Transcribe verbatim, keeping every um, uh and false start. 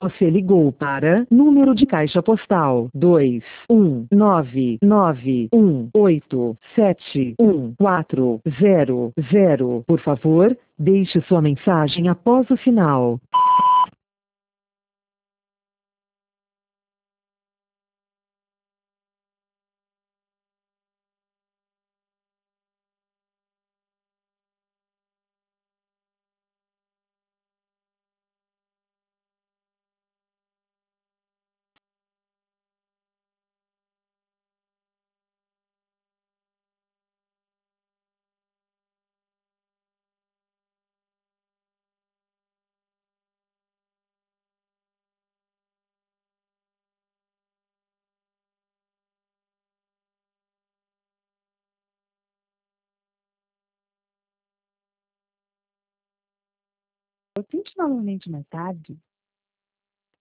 Você ligou para número de caixa postal dois um nove nove um oito sete um quatro zero zero. Por favor, deixe sua mensagem após o sinal. Eu tente novamente mais tarde.